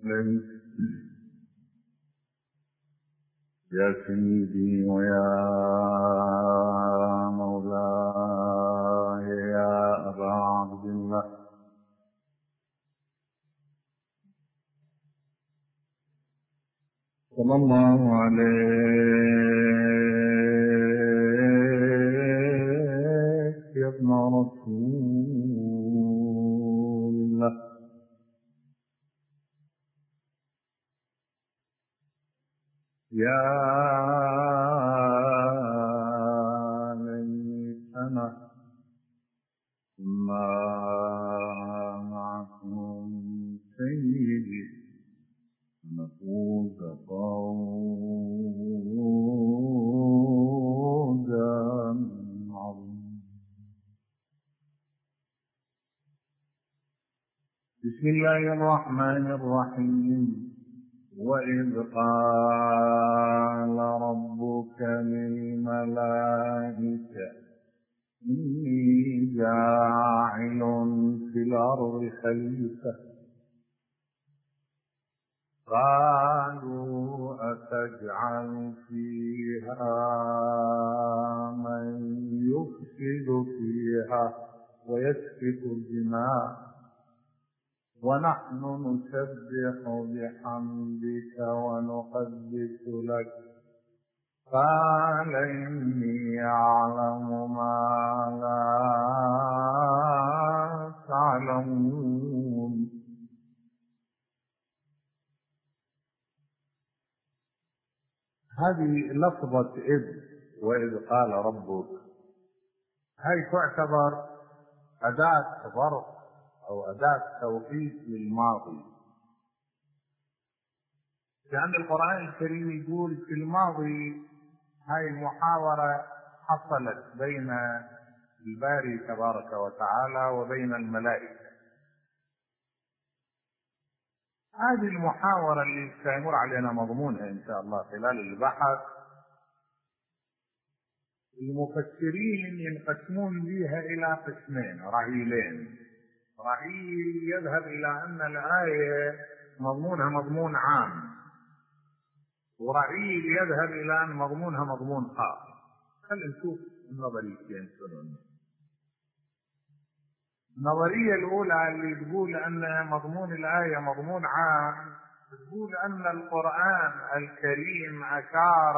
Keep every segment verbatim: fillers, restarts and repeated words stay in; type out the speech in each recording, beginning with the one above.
يا سيدي ويا مولاي يا أبا عبد الله، صلى الله عليك يا ابن رسول الله. يا ليتنا ما معكم سيدي نفوز فوزا عظيما. بسم الله الرحمن الرحيم. وإذ قال ربك للملائكة إني جاعل في الأرض خليفة قالوا أتجعل فيها من يفسد فيها ويسفك الدماء ونحن نسبح بحمدك ونقدس لك قال إني أعلم ما لا تعلمون. هذه لفظة إذ وإذ قال ربك هذه تعتبر أداة ظرف أو أداة توقيت للماضي، لأن القرآن الكريم يقول في الماضي هاي المحاورة حصلت بين الباري تبارك وتعالى وبين الملائكة. هذه المحاورة اللي سيمر علينا مضمونها إن شاء الله خلال البحث، المفسرين ينقسمون بها إلى قسمين رعيلين. رعيل يذهب إلى أن الآية مضمونها مضمون عام، ورعيل يذهب إلى أن مضمونها مضمون خاص. خلينا نشوف النظريتين شنو. النظرية الأولى اللي تقول أن مضمون الآية مضمون عام، تقول أن القرآن الكريم أشار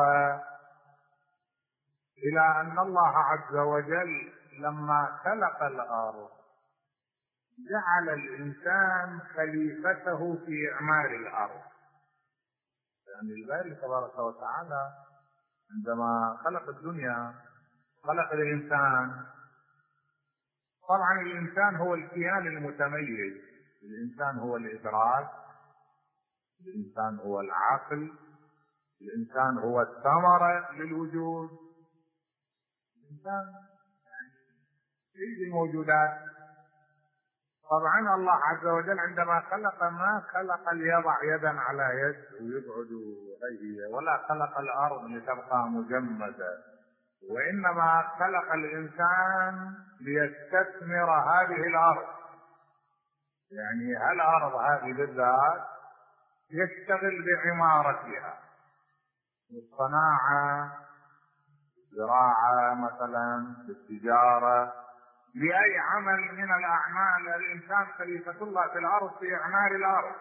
إلى أن الله عز وجل لما خلق الأرض جعل الإنسان خليفته في إعمار الأرض. يعني الباري تبارك وتعالى عندما خلق الدنيا خلق الإنسان. طبعا الإنسان هو الكيان المتميز، الإنسان هو الإدراك، الإنسان هو العقل، الإنسان هو الثمرة للوجود. الإنسان يعني سيد الموجودات. طبعا الله عز وجل عندما خلق ما خلق ليضع يدا على يد ويبعد هي، ولا خلق الأرض لتبقى مجمدة، وإنما خلق الإنسان ليستثمر هذه الأرض. يعني هالأرض هذه بالذات يشتغل بعمارتها، الصناعة، الزراعة مثلا، التجارة، بأي عمل من الأعمال الإنسان خليفة الله في الأرض في إعمار الأرض.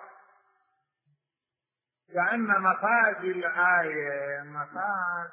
كأن مفاد الآية مفاد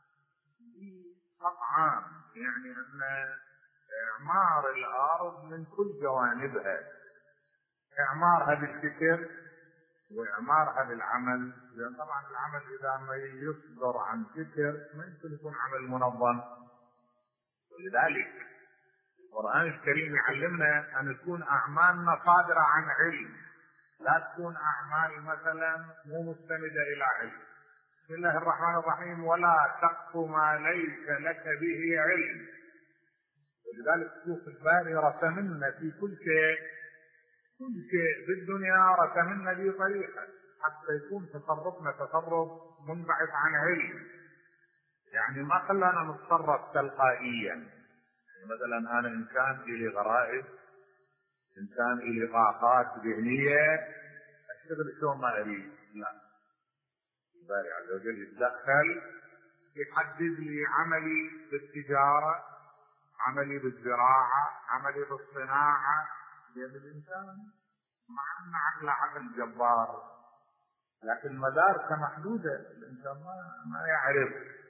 قطعان، يعني أن إعمار الأرض من كل جوانبها، إعمارها بالفكر وإعمارها بالعمل. لأن طبعا العمل إذا ما يصدر عن فكر ما يمكن يكون عمل منظم. ولذلك القرآن الكريم يعلمنا أن تكون أعمالنا صادرة عن علم، لا تكون أعمال مثلا مو مستندة إلى علم. بسم الله الرحمن الرحيم. ولا تقف ما ليس لك به علم. ولذلك شوف الباري رسمنا في كل شيء، كل شيء بالدنيا رسمنا بطريقة حتى يكون تصرفنا تصرف منبعث عن علم. يعني ما خلانا نتصرف تلقائيا. مثلا أنا إنسان إلي غرائز، إنسان إلي طاقات ذهنية اشتغل شو ما اريد، لا، الباري عز وجل يتدخل يحدد لي عملي بالتجاره، عملي بالزراعه، عملي بالصناعه، بيد الانسان، مع ان عقله عقل جبار، لكن مداركه محدوده، الانسان ما ما يعرف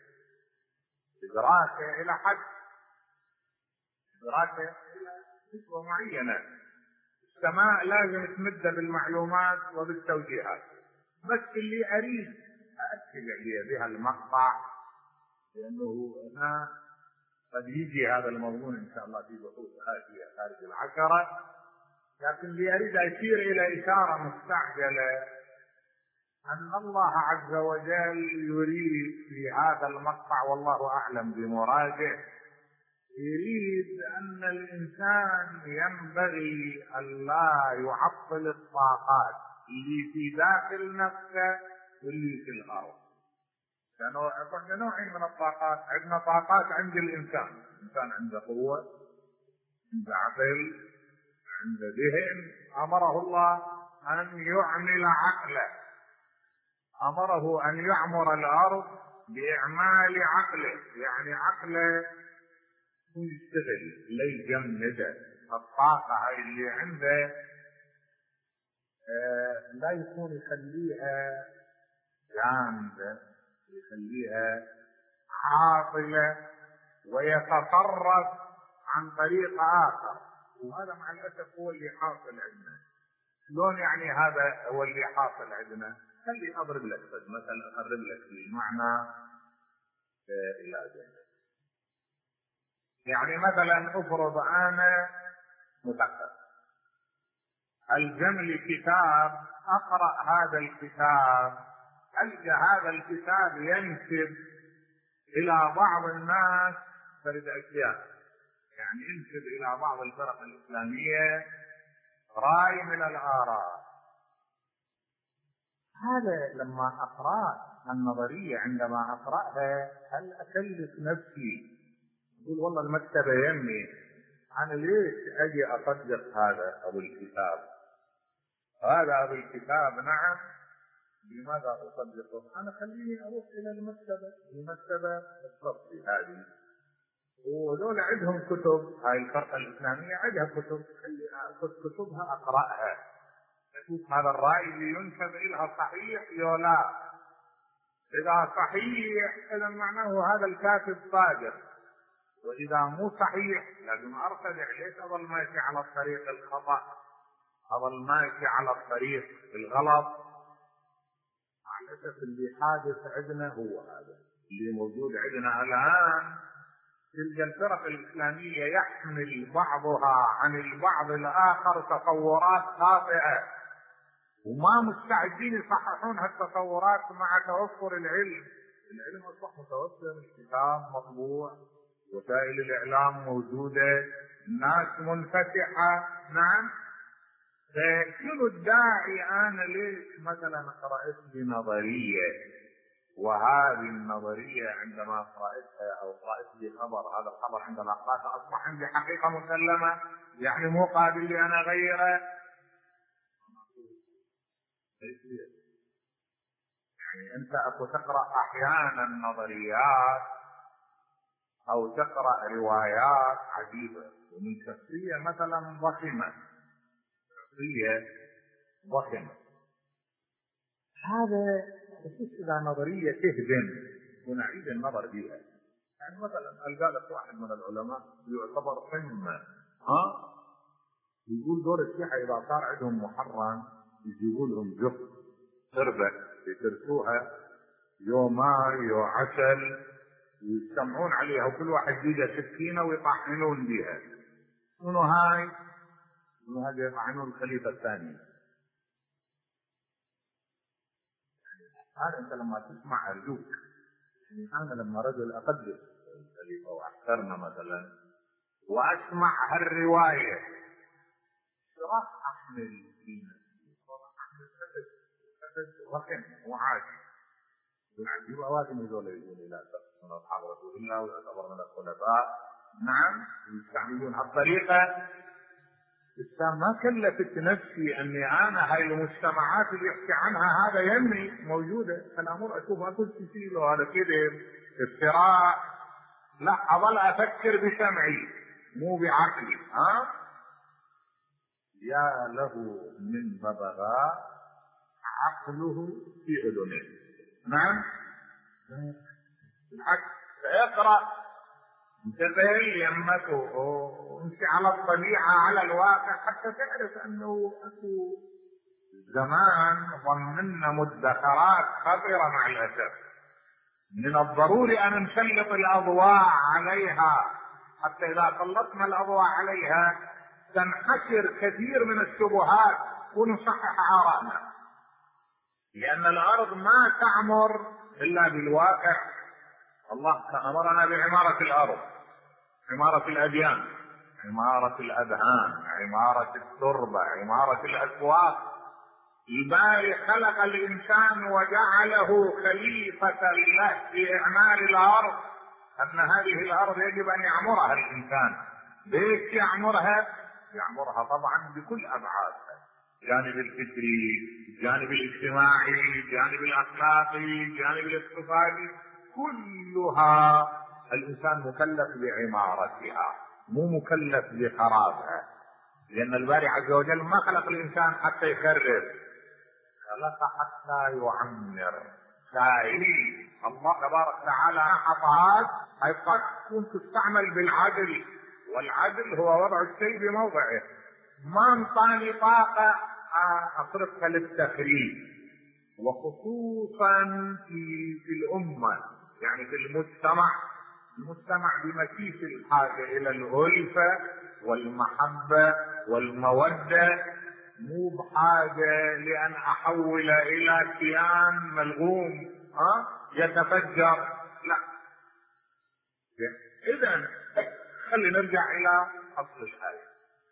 ادراكه الى حد، ادراكه الى نسبه معينه. السماء لازم تمده بالمعلومات وبالتوجيهات، بس اللي اريد ااكد عليه بها المقطع، لانه انا قد يجي هذا المضمون ان شاء الله في بحوث آتية خارج العشرة، لكن اللي اريد اشير الى اشاره مستعجله ان الله عز وجل يريد في هذا المقطع، والله اعلم بمراده، يريد ان الانسان ينبغي ان لا يعطل الطاقات اللي في داخل نفسه واللي في الارض. لانه عندنا نوعين من الطاقات، عندنا طاقات عند الانسان، الانسان عنده قوه، عنده عقل، عنده ذهن، امره الله ان يعمل عقله، امره ان يعمر الارض باعمال عقله، يعني عقله يشتغل لا يجمده. الطاقه هاي اللي عنده آه لا يكون يخليها جامده، يخليها عاطله ويتصرف عن طريق اخر، وهذا مع الاسف هو اللي حاصل عندنا. شلون يعني هذا هو اللي حاصل عندنا؟ خلي اضرب لك مثلا، اقرب لك المعنى الى ذلك. يعني مثلا افرض انا مثقف، الزم لي كتاب، اقرا هذا الكتاب، القى هذا الكتاب ينسب الى بعض الناس فرد اشياء، يعني ينسب الى بعض الفرق الاسلاميه راي من الاراء. هذا لما اقرا النظريه، عندما اقراها هل اكلف نفسي اقول والله المكتبه يمي، انا ليش اجي اصدق هذا ابو الكتاب؟ هذا ابو الكتاب نعم، لماذا اصدقه؟ انا خليني اروح الى المكتبه، المكتبه الصفي هذه، وذول عندهم كتب، هاي الفرقه الاسلاميه عندها كتب، خلي اخذ كتبها اقراها، اشوف هذا الراي اللي ينسب الها صحيح ولا لا. اذا صحيح اذا معناه هذا الكاتب صادق، واذا مو صحيح لازم ارتدع. ليش اظل ماشي على الطريق الخطا، اظل ماشي على الطريق الغلط؟ مع الاسف اللي حادث عندنا هو هذا اللي موجود عندنا الان. تلك الفرق الاسلاميه يحمل بعضها عن البعض الاخر تصورات خاطئه، وما مستعدين يصححون هالتصورات مع توفر العلم. العلم اصبح متوفر، الكتاب مطبوع، وسائل الاعلام موجوده، الناس منفتحه، نعم. فشنو الداعي انا ليش مثلا قرات لي نظريه، وهذه النظريه عندما قراتها او قرات لي خبر، هذا الخبر عندما قراته اصبح عندي حقيقه مسلمه، يعني مو قابل لي انا اغيره. يعني انت اكو تقرا احيانا نظريات او تقرا روايات عجيبه ومن شخصيه مثلا ضخمه، شخصيه ضخمه، هذا خصوص اذا نظريه تهدم ونعيد النظر بها. يعني مثلا القى لك واحد من العلماء يعتبر قمه، ها، يقول دور الشيعه اذا صار عندهم محرم يجيبوا لهم جف قربه يتركوها يوماي يو عسل ويجتمعون عليها، وكل واحد يجي سكينه ويطحنون بها. منو هاي؟ منو هذا؟ يطحنون الخليفه الثاني. هذا انت لما تسمع ارجوك، يعني انا لما رجل اقدس الخليفه واحترمه مثلا واسمع هالروايه، راح احمل في نفسي، راح احمل اسد، اسد رقم وعادي، والعجيب اوادم هذول يقولون لا شخص من اصحاب رسول الله ويعتبر من الخلفاء، نعم، يستعملون هالطريقه. الإسلام ما كلفت نفسي أني أنا هاي المجتمعات اللي يحكي عنها هذا يمي موجودة، أنا أمر أشوف أكل تشيله هذا كذب افتراء، لا أظل أفكر بسمعي مو بعقلي. ها يا له من ببغاء عقله في أذنه. نعم بالعكس اقرأ انتبه يمك وامشي على الطبيعة على الواقع حتى تعرف أنه أكو زمان ضمننا مدخرات خطيرة مع الأسف. من الضروري أن نسلط الأضواء عليها حتى إذا سلطنا الأضواء عليها تنحشر كثير من الشبهات ونصحح آرائنا، لأن الأرض ما تعمر إلا بالواقع. الله أمرنا بعمارة الأرض، عمارة الأديان، عمارة الأذهان، عمارة التربة، عمارة الأسواق. الباري خلق الإنسان وجعله خليفة له في إعمار الأرض، أن هذه الأرض يجب أن يعمرها الإنسان. ليش يعمرها؟ يعمرها طبعا بكل أبعادها، الجانب الفكري، الجانب الاجتماعي، الجانب الأخلاقي، الجانب الاقتصادي، كلها الإنسان مكلف بعمارتها مو مكلف بخرابها. لأن الباري عز وجل ما خلق الإنسان حتى يخرب، خلق حتى يعمر. سائلين الله تبارك وتعالى عطاءات أي قد تكون تستعمل بالعدل، والعدل هو وضع الشيء بموضعه. ما انطاني طاقة أصرفها للتخريب، وخصوصا في, في الأمة، يعني في المجتمع. المجتمع بمكيس الحاجة إلى الألفة والمحبة والمودة، مو بحاجة لأن أحول إلى كيان ملغوم ها يتفجر، لا. إذن خلينا نرجع إلى أصل الآية.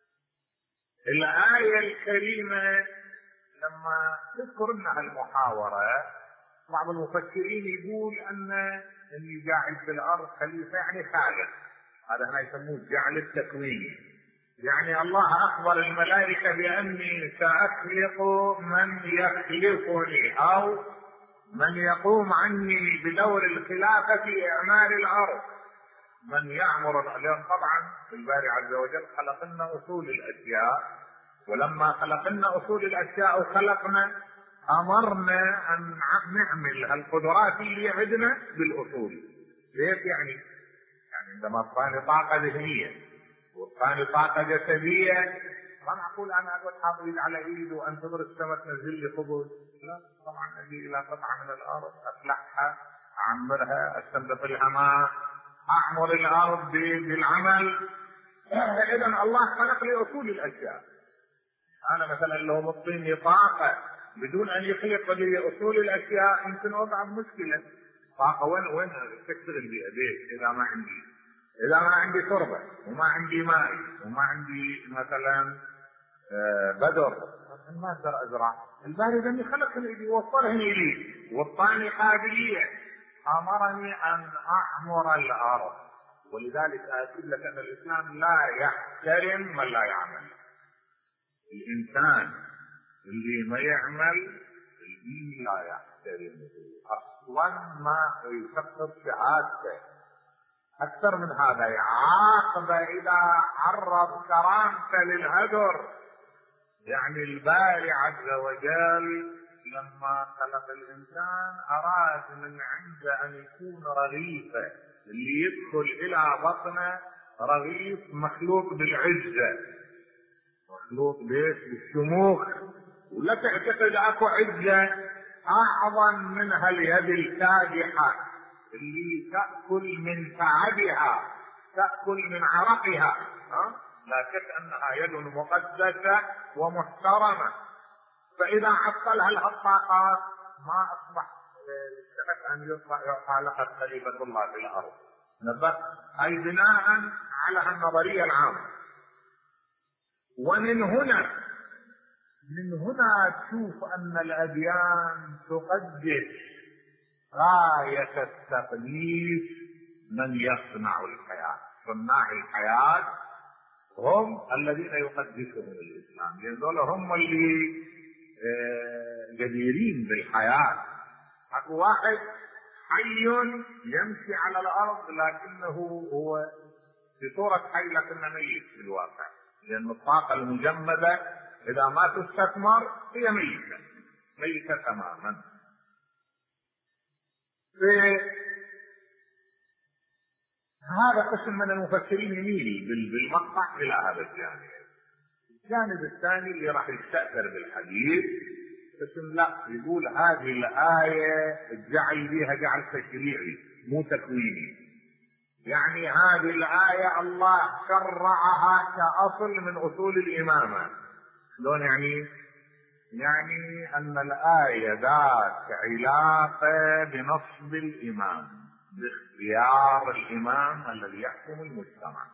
الآية الكريمة لما تذكر لنا المحاورة، بعض المفكرين يقول أن اللي جاعل في الأرض خليفة يعني خالق، هذا هنا يسموه الجعل التكويني. يعني الله أخبر الملائكة بأني سأخلق من يخلفني أو من يقوم عني بدور الخلافة في إعمار الأرض، من يعمر الأرض. طبعا الباري عز وجل خلق لنا أصول الأشياء، ولما خلق لنا أصول الأشياء وخلقنا أمرنا أن نعمل القدرات اللي عندنا بالأصول. ليش يعني؟ يعني عندما تعطيني طاقة ذهنية وتعطيني طاقة جسدية، ما معقول أنا أقعد حاط إيد على إيد وأنتظر السماء تنزل لي خبز. لا طبعا، أجي إلى قطعة من الأرض أفلحها، أعمرها، أستنبط لها ماء، أعمر الأرض بالعمل. إذا الله خلق لي أصول الأشياء. أنا مثلا لو مطيني طاقة بدون أن يخلق لي أصول الأشياء يمكن أوقع بمشكلة. طاقة وين وين تشتغل بيديك إذا ما عندي إذا ما عندي تربة وما عندي ماء وما عندي مثلا بدر، ما أقدر أزرع. الباري ذني خلقني ووصلني لي والطاني قابلية، أمرني أن أعمر الأرض. ولذلك أكد لك أن الإسلام لا يحترم من لا يعمل. الإنسان اللي ما يعمل الدين لا يحترمه أصلا، ما يفقد شهادته. أكثر من هذا يعاقب إذا عرض كرامته للهدر. يعني الباري عز وجل لما خلق الإنسان أراد من عنده أن يكون رغيفا، اللي يدخل إلى بطنه رغيف مخلوط بالعزة، مخلوط بيش بالشموخ. ولا تعتقد اكو عزة اعظم منها اليد الكادحة اللي تأكل من تعبها، تأكل من عرقها. ها؟ لا شك انها يد مقدسة ومحترمة. فاذا عطلها الطاقات ما اصبح يستحق ان يعطى لقب خليفة الله في الارض. نبت اي بناء على النظرية العامة. ومن هنا من هنا تشوف أن الأديان تقدس غاية التقديس من يصنع الحياة. صناع الحياة هم الذين يقدسهم الإسلام، لأن هم اللي جديرين بالحياة. أكو واحد حي يمشي على الأرض لكنه هو في صورة حي لكنه ميت في الواقع، لأن الطاقة المجمدة إذا ما تستثمر هي ميتة ميتة تماما. في هذا قسم من المفسرين يميل بالمقطع إلى هذا الجانب. الجانب الثاني اللي راح يستأثر بالحديث قسم لا، يقول هذه الآية الجعل بها جعل تشريعي مو تكويني، يعني هذه الآية الله شرعها كأصل من أصول الإمامة. شلون يعني؟ يعني أن الآية ذات علاقة بنصب الإمام، باختيار الإمام الذي يحكم المجتمع.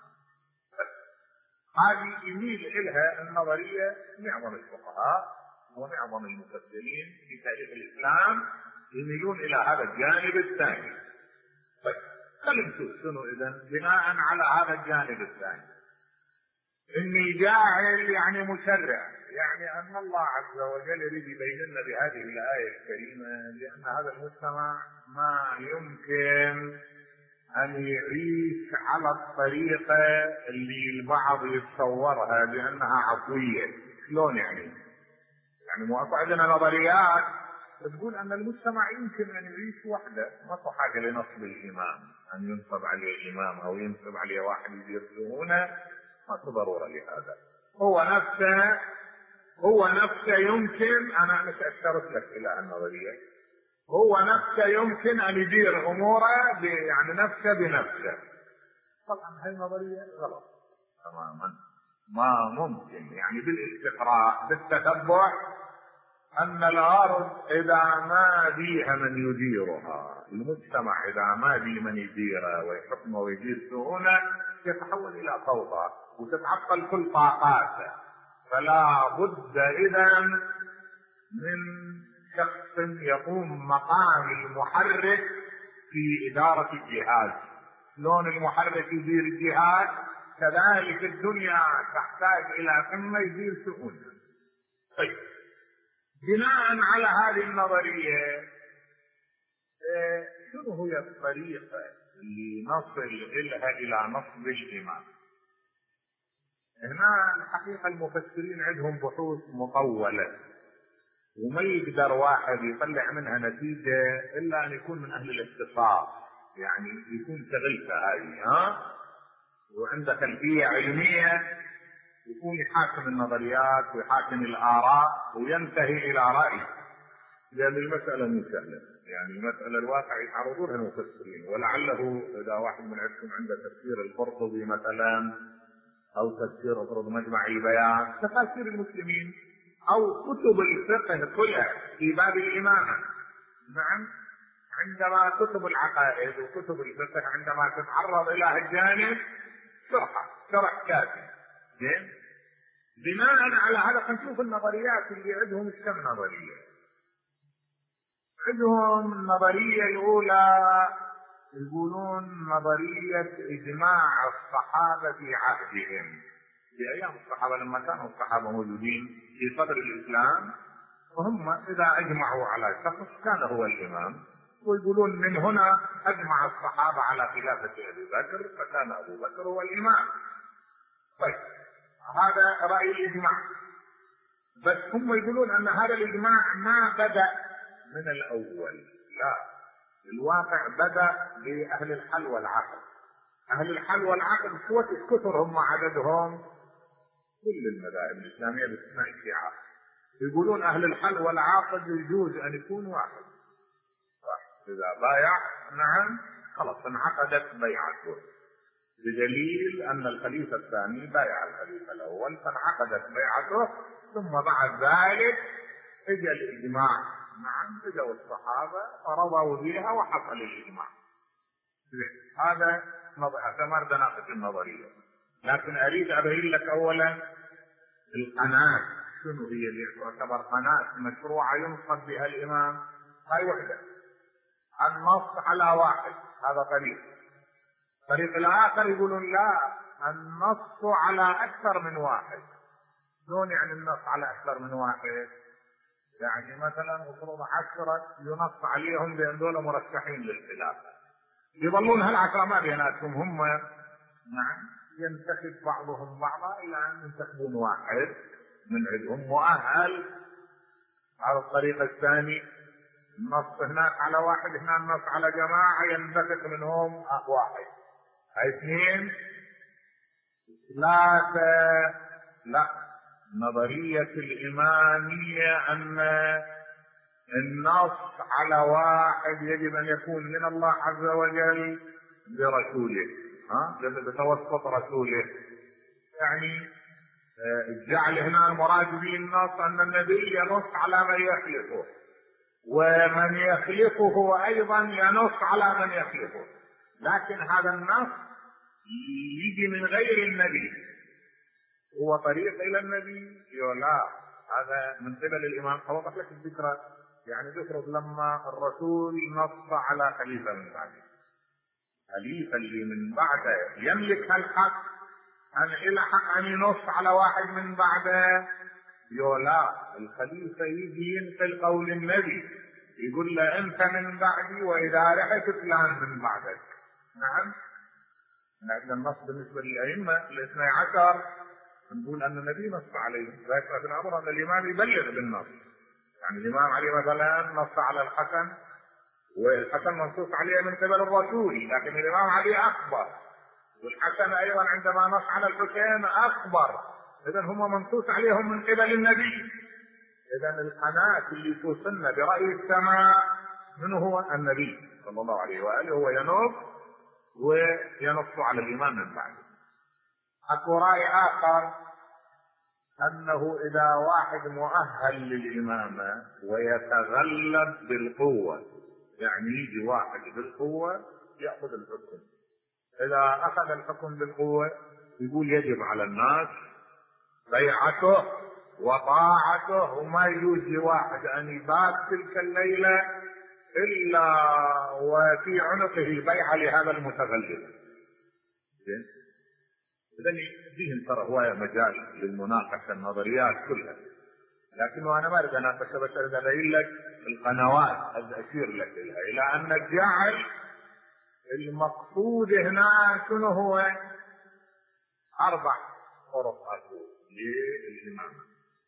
هذه يميل إلها النظرية معظم الفقهاء ومعظم المفسرين في تاريخ الإسلام، يميلون إلى هذا الجانب الثاني. طيب خلينا نشوف شنو إذن بناء على هذا الجانب الثاني. إني جاعل يعني مشرع، يعني أن الله عز وجل يريد يبين لنا بهذه الآية الكريمة لأن هذا المجتمع ما يمكن أن يعيش على الطريقة اللي البعض يتصورها بأنها عفوية. شلون يعني؟ يعني مو عندنا نظريات تقول أن المجتمع يمكن أن يعيش وحده، ما في حاجة لنصب الإمام، أن ينصب عليه إمام أو ينصب عليه واحد يدير شؤونه، ما في ضرورة لهذا. هو نفسه هو نفسه يمكن، أنا مش أشترط لك إلى النظرية، هو نفسه يمكن أن يدير أموره يعني نفسه بنفسه. طبعا هاي نظرية غلط تماما، ما ممكن يعني بالاستقراء بالتتبع أن الأرض إذا ما بيها من يديرها، المجتمع إذا ما بيه من يديره ويحكمه ويدير شؤونه يتحول إلى فوضى وتتعطل كل طاقاته. فلا بد إذن من شخص يقوم مقام المحرك في إدارة الجهاز. شلون المحرك يدير الجهاز كذلك الدنيا تحتاج إلى ثم يدير شؤونها. طيب بناء على هذه النظرية شنو هي الطريقة اللي نصل إلها إلى نصب الإمام؟ هنا الحقيقة المفسرين عندهم بحوث مطولة وما يقدر واحد يطلع منها نتيجة إلا أن يكون من أهل الاختصاص، يعني يكون شغلته هذه ها وعنده خلفية علمية، يكون يحاكم النظريات ويحاكم الآراء وينتهي إلى رأي. لأن المسألة مو سهلة، يعني المسألة الواقع يتعرضون لها المفسرين، ولعله إذا واحد من عندكم عنده تفسير القرطبي مثلا أو تفسير افرض مجمع البيان، تفاسير المسلمين أو كتب الفقه كلها في باب الإمامة. نعم، عندما كتب العقائد وكتب الفقه عندما تتعرض إلى هالجانب شرحة شرح كافي. زين، بناء على هذا نشوف النظريات اللي عندهم. الكم نظرية عندهم؟ النظرية الأولى يقولون نظرية إجماع الصحابة في عهدهم، في أيام الصحابة لما كانوا الصحابة موجودين في صدر الإسلام، وهم إذا أجمعوا على شخص كان هو الإمام، ويقولون من هنا أجمع الصحابة على خلافة أبي بكر فكان أبو بكر هو الإمام. طيب هذا رأي الإجماع، بس هم يقولون أن هذا الإجماع ما بدأ من الأول، لا، الواقع بدأ بأهل الحل والعقد. أهل الحل والعقد قوة كثر هم عددهم كل المذاهب الإسلامية باستثناء الشيعة، يقولون أهل الحل والعقد يجوز أن يكون واحد واحد إذا بايع نعم خلاص انعقدت بيعته، بدليل أن الخليفة الثاني بايع الخليفة الأول فانعقدت بيعته، ثم بعد ذلك اجى الإجماع. نعم، اجوا الصحابة فرضوا بها وحصل الإجماع. هذا اعتمر تناقض النظرية، لكن أريد أبين لك أولا القناة شنو هي اللي تعتبر قناة مشروعة ينصب بها الإمام. هاي وحدة، النص على واحد، هذا طريق. الطريق الآخر يقولون لا، النص على أكثر من واحد. شلون يعني النص على أكثر من واحد؟ يعني مثلا مفروض عشرة ينص عليهم بأن دول مرشحين للخلافة، يظلون هالعشرة ما بيناتهم هم نعم ينتخب بعضهم بعضا إلى أن ينتخبون واحد من عندهم مؤهل. على الطريقة الثانية النص هناك على واحد، هنا النص على جماعة ينبثق منهم واحد، اثنين ثلاثة. لا، نظرية الإمامية أن النص على واحد يجب أن يكون من الله عز وجل برسوله، ها بتوسط رسوله. يعني الجعل هنا المراد به النص أن النبي ينص على من يخلفه، ومن يخلفه أيضا ينص على من يخلفه، لكن هذا النص يجي من غير النبي، هو طريق إلى النبي لا، هذا من قبل الإمام. أوضح لك الذكرى، يعني ذكرت لما الرسول نص على خليفة من بعده، خليفة اللي من بعده يملك الحق أن إلى حق أن ينص على واحد من بعده لا، الخليفة يجي ينقل قول النبي يقول له أنت من بعدي وإذا رحت فلان من بعدك. نعم، لأن النص بالنسبة للأئمة الاثني عشر نقول أن النبي نص عليه، لكن في الأمر أن الإمام يبلغ بالنص. يعني الإمام علي مثلا نص على الحسن، والحسن منصوص عليه من قبل الرسول، لكن الإمام علي أخبر، والحسن أيضا عندما نص على الحسين أخبر، إذن هم منصوص عليهم من قبل النبي. إذن القناة اللي توصلنا برأي السماء من هو النبي صلى الله عليه وآله، هو ينص وينص على الإمام من بعده. أكو رأي آخر أنه إذا واحد مؤهل للإمامة ويتغلب بالقوة، يعني يجي واحد بالقوة يأخذ الحكم، إذا أخذ الحكم بالقوة يقول يجب على الناس بيعته وطاعته، وما يجوز لواحد أن يبات تلك الليلة إلا وفي عنقه بيعة لهذا المتغلب. إذن فيهم ترى هواية مجال للمناقشة النظريات كلها، لكنه أنا ما أريد أن أتكبر، أريد أن أبين لك القنوات، أشير لك إليها إلى أن الجعل المقصود هنا شنو هو؟ أربع طرق أقول للإمامة.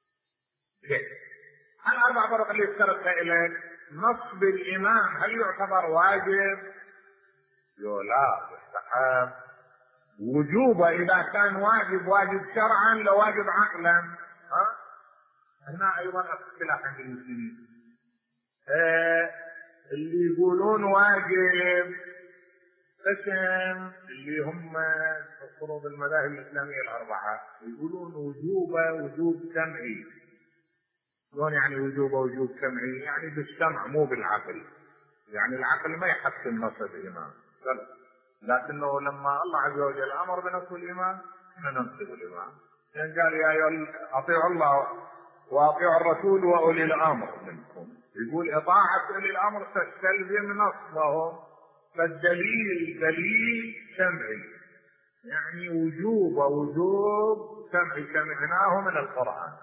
الأربع طرق اللي ذكرتها إليك، نصب الإمام هل يعتبر واجب؟ لا، يستحب. وجوبه إذا كان واجب واجب شرعا لو واجب عقلا، ها؟ هنا أيضا اختلاف عند المسلمين. آه اللي يقولون واجب قسم اللي هم فروض المذاهب الإسلامية الأربعة، يقولون وجوبه وجوب سمعي. شلون يعني وجوبه وجوب سمعي؟ يعني بالسمع مو بالعقل، يعني العقل ما يحسن نصب الإمام، لكنه لما الله عز وجل أمر بنصب الإمام ننصب الإمام، يعني قال يا أيها أطيعوا الله وأطيعوا الرسول وأولي الأمر منكم، يقول إطاعة أولي الأمر تستلزم نصبهم، فالدليل دليل سمعي، يعني وجوب ووجوب سمعي سمعناه من القرآن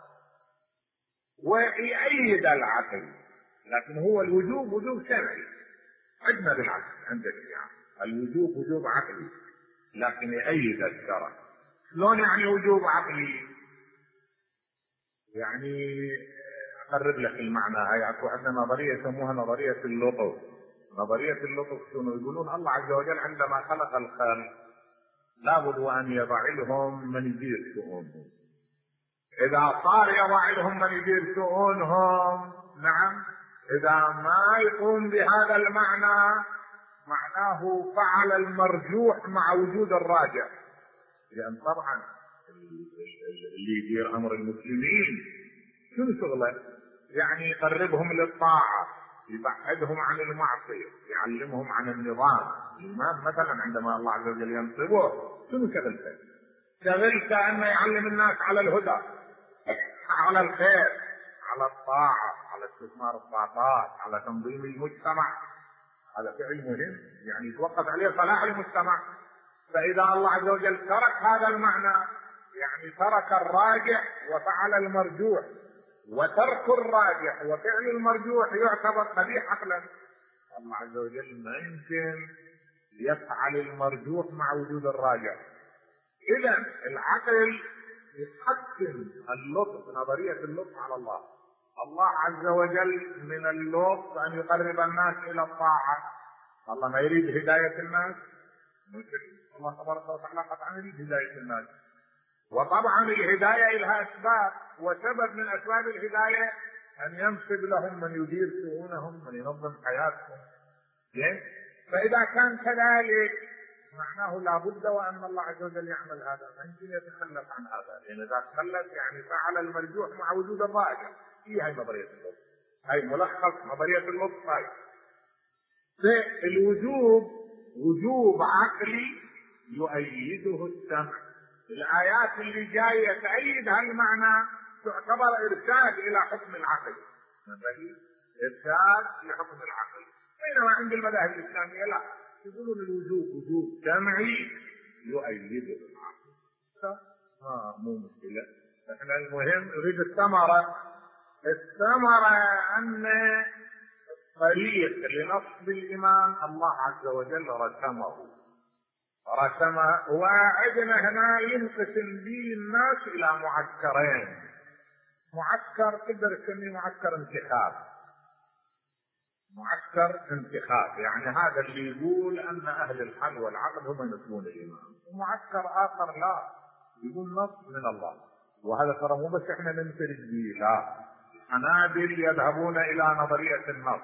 ويؤيد العقل، لكن هو الوجوب وجوب سمعي عندنا بالعقل، عندك يعني الوجوب وجوب عقلي لكن يؤيد الشرع. شلون يعني وجوب عقلي؟ يعني أقرب لك المعنى. هاي أكو عندنا نظرية يسموها نظرية اللطف. نظرية اللطف شنو؟ يقولون الله عز وجل عندما خلق الخلق لابد أن يضع لهم من يدير شؤونهم، إذا صار يضع لهم من يدير شؤونهم نعم، إذا ما يقوم بهذا المعنى معناه فعل المرجوح مع وجود الراجع، لأن طبعا اللي يدير أمر المسلمين شنو شغله؟ يعني يقربهم للطاعة، يبعدهم عن المعصية، يعلمهم عن النظام. الإمام مثلا عندما الله عز وجل ينصبه شنو شغلته؟ شغلته أنه يعلم الناس على الهدى، على الخير، على الطاعة، على استثمار الطاقات، على تنظيم المجتمع. هذا فعل مهم، يعني يتوقف عليه صلاح المجتمع. فإذا الله عز وجل ترك هذا المعنى، يعني ترك الراجح وفعل المرجوح، وترك الراجح وفعل المرجوح يعتبر قبيح عقلا. الله عز وجل ما يمكن يفعل المرجوح مع وجود الراجح. إذا العقل يحكم اللطف، نظرية اللطف على الله. الله عز وجل من اللطف أن يقرب الناس إلى الطاعة. الله ما يريد هداية الناس، الله تبارك وتعالى قد يريد هداية الناس. وطبعا الهداية لها أسباب، وسبب من أسباب الهداية أن ينصب لهم من يدير شؤونهم، من ينظم حياتهم. فإذا كان كذلك معناه لابد وأن الله عز وجل يعمل هذا، ما يمكن يتخلف عن هذا، لأن إذا تخلف يعني فعل المرجوح مع وجود الراجح. هي هي نظرية اللطف، هي ملخص نظرية اللطف. هاي الوجوب وجوب عقلي يؤيده السمع. الآيات اللي جاية تأيد هالمعنى تعتبر إرشاد إلى حكم العقل، إرشاد لحكم العقل. بينما عند المذاهب الإسلامية لا، يقولون الوجوب وجوب سمعي يؤيده العقل. آه مو مشكلة، احنا المهم نريد الثمرة. الثمرة أن الطريق لنصب الإيمان الله عز وجل رسمه رسمه وعدنا هنا ينقسم به الناس إلى معسكرين. معسكر تقدر تسميه معسكر انتخاب، معسكر انتخاب يعني هذا اللي يقول أن أهل الحل والعقل هم ينصبون الإيمان، ومعسكر آخر لا، يقول نص من الله. وهذا ترى مو بس احنا ننفرد به، لا، الحنابل يذهبون إلى نظرية النص،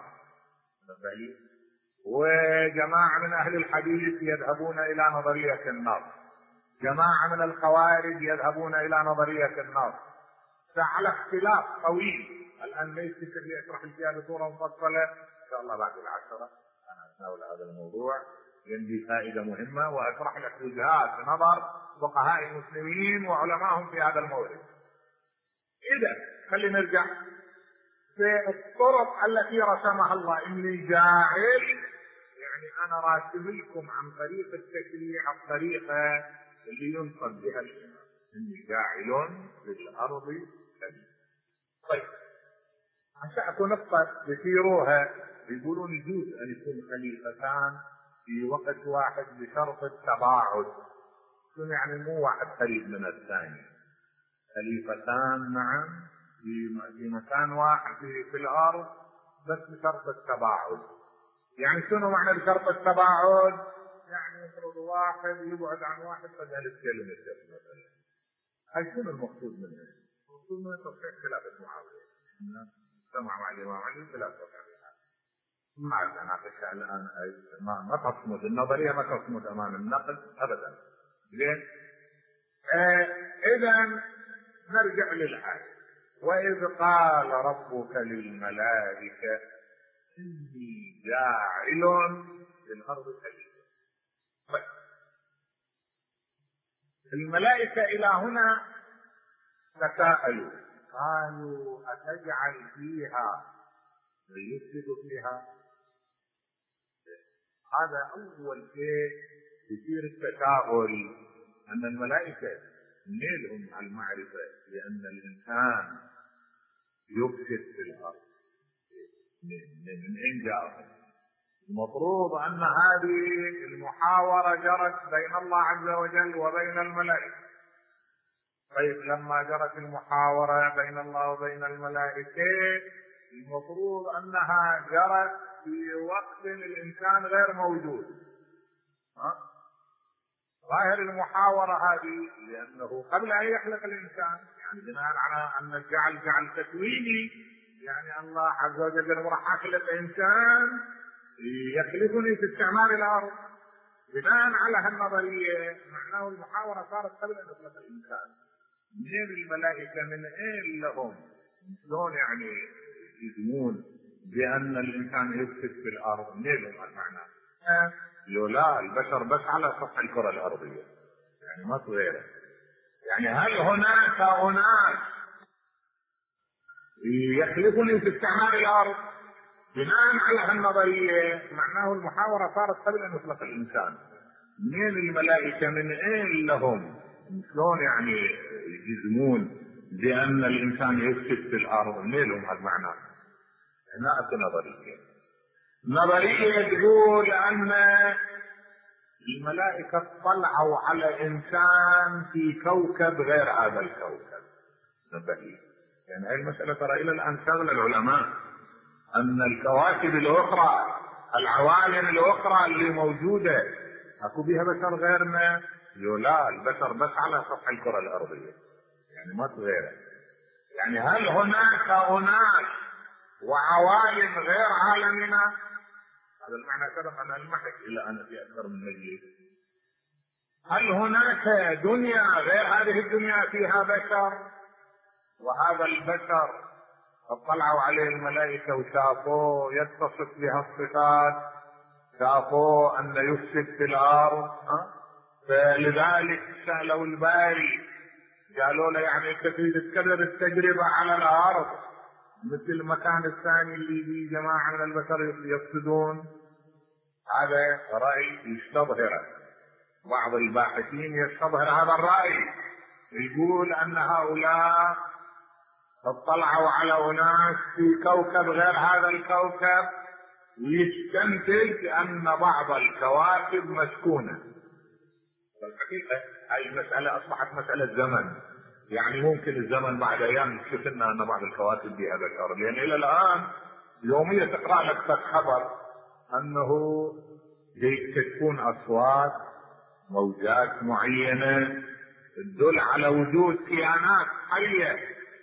وجماعة من أهل الحديث يذهبون إلى نظرية النص، جماعة من الخوارج يذهبون إلى نظرية النص. فعلى اختلاف طويل. الآن ليس اللي أشرح الفيها بصورة مفصلة، إن شاء الله بعد العشرة أنا أتناول هذا الموضوع عندي فائدة مهمة، وأشرح لك وجهات نظر فقهاء المسلمين وعلمائهم في هذا الموضوع. إذا خلينا نرجع في الطرق التي رسمها الله. إني جاعل، يعني أنا راسم لكم عن طريق التشريع الطريقة اللي ينصب بها الإيمان. إني جاعل في الأرض خليفة. طيب عشان نقطة يثيروها، يقولون يجوز أن يكون خليفتان في وقت واحد بشرط التباعد. شنو يعني؟ مو واحد قريب من الثاني، خليفتان نعم في مكان واحد في, في الأرض بس بشرط التباعد. يعني شنو معنى بشرط التباعد؟ يعني يفرض واحد يبعد عن واحد فذلك كلمة مثلا. هاي شنو المقصود منها؟ المقصود منها تصحيح خلافة معاوية. سمع مع الإمام علي خلافة عليها. ما أعرف أنا أقول الآن ما ما تصمد النظرية، ما تصمد أمام النقد أبدا. زين؟ آه إذا نرجع للآية. وإذ قال ربك للملائكة إني جاعل في الأرض خليفة. الملائكة إلى هنا تساءلوا قالوا أتجعل فيها ويفسد فيها. هذا أول شيء يثير التساؤل، أن الملائكة نيلهم على المعرفة لأن الإنسان يفسد في الأرض من أين جاءهم؟ المفروض أن هذه المحاورة جرت بين الله عز وجل وبين الملائكة. طيب لما جرت المحاورة بين الله وبين الملائكة المفروض أنها جرت في وقت الإنسان غير موجود. ها؟ ظاهر المحاورة هذه لأنه قبل أن يخلق الإنسان، يعني بناء على أن الجعل جعل تكويني، يعني الله عز وجل راح أخلق إنسان يخلفني في استعمار الأرض. بناء على هالنظرية معناه المحاورة صارت قبل أن يخلق الإنسان. من الملائكة من أين لهم؟ شلون يعني يدمون بأن الإنسان يفسد في الأرض؟ من لهم المعنى؟ لا البشر بس على سطح الكرة الأرضية، يعني ما غيره. يعني هل هناك أناس يخلفني في استعمار الأرض؟ بناء على هالنظرية معناه المحاورة صارت قبل أن يخلق الإنسان. منين الملائكة من اين لهم؟ شلون يعني يجزمون بأن الإنسان يفسد في الأرض؟ منين لهم هذا المعنى؟ هنا أكو نظرية نظرية تقول أن الملائكة اطلعوا على إنسان في كوكب غير هذا الكوكب. نبهي يعني هاي المسألة ترى إلى الآن شغل العلماء، أن الكواكب الأخرى العوالم الأخرى اللي موجودة أكو بها بشر غيرنا؟ لا، البشر بس على سطح الكرة الأرضية، يعني ما تغيره. يعني هل هناك أناس وعوالم غير عالمنا؟ هذا المعنى سبق أن المحك إلى أن في أكثر من مجلس. هل هناك دنيا غير هذه الدنيا فيها بشر؟ وهذا البشر اطلعوا عليه الملائكة وشافوه يتصف بها الصفات، شافوه أن يفسد في الأرض، فلذلك سألوا الباري قالوا له يعني تقدر التجربة على الأرض مثل المكان الثاني اللي فيه جماعة من البشر يفسدون؟ هذا رأي يستظهره، بعض الباحثين يستظهر هذا الرأي، يقول أن هؤلاء اطلعوا على أناس في كوكب غير هذا الكوكب، ويستنتج أن بعض الكواكب مسكونة. والحقيقة هذه المسألة أصبحت مسألة زمن، يعني ممكن الزمن بعد أيام يكشف لنا أن بعض الكواكب بها بشر، لأن إلى الآن يوميا تقرأ لك خبر أنه يكتشفون أصوات موجات معينة تدل على وجود كيانات حية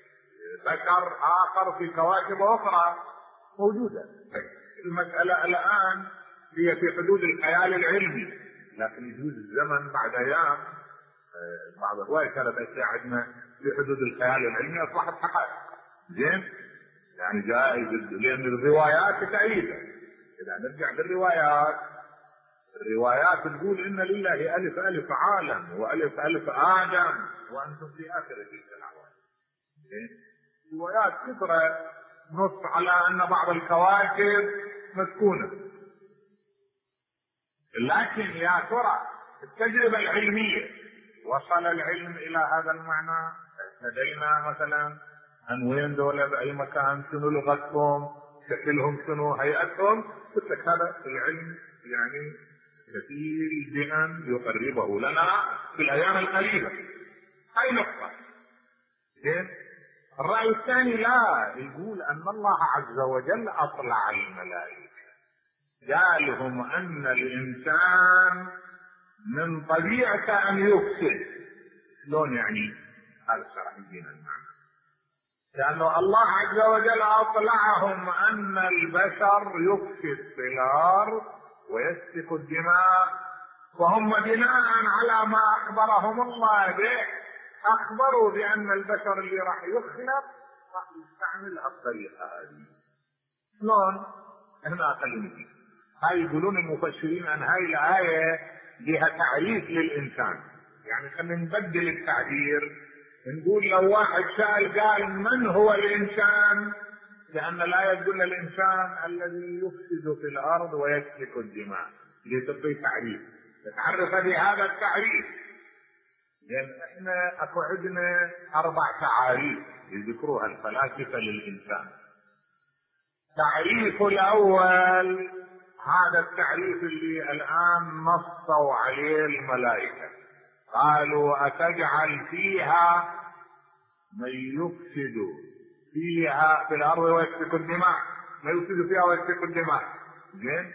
بشر آخر في كواكب أخرى موجودة. المسألة الآن هي في حدود الخيال العلمي، لكن يجوز الزمن بعد أيام بعض الرواية كانت تساعدنا في حدود الخيال العلمي أصبحت حقائق. زين، يعني جائز، لأن الروايات تأييدها. إذا نرجع بالروايات، الروايات تقول إن لله ألف ألف عالم وألف ألف آدم وأنتم في آخر تلك الأعوام. روايات كثرة نص على أن بعض الكواكب مسكونة، لكن يا ترى التجربة العلمية وصل العلم إلى هذا المعنى؟ لدينا مثلا أن وين دولة بأي مكان، شنو لغتهم، شكلهم شنو، هيئتهم، قلت لك هذا العلم يعني كثير بأن يقربه لنا في الأيام القريبة. هاي نقطة. الرأي الثاني لا، يقول أن الله عز وجل أطلع الملائكة قالهم أن الإنسان من طبيعته أن يفسد. شلون يعني؟ هذا شرح الدين المعنى، لأنه الله عز وجل أطلعهم أن البشر يفسد في الأرض ويسفك الدماء، وهم بناء على ما أخبرهم الله به أخبروا بأن البشر اللي راح يخلق راح يستعمل الطريقة هذه. شلون؟ هنا خلينا هاي يقولون المفسرين أن هاي الآية لها تعريف للإنسان، يعني خلينا نبدل التعبير، نقول لو واحد سأل قال من هو الإنسان، لأن الآية تقول الإنسان الذي يفسد في الأرض ويسفك الدماء، لتعطي تعريف تتعرف بهذا التعريف. لأن احنا اكو عندنا أربع تعاريف يذكروها الفلاسفة للإنسان. التعريف الأول هذا التعريف اللي الآن نصوا عليه الملائكة، قالوا أتجعل فيها من يفسد فيها في الأرض ويسفك الدماء، ما يفسد فيها ويسفك الدماء. زين،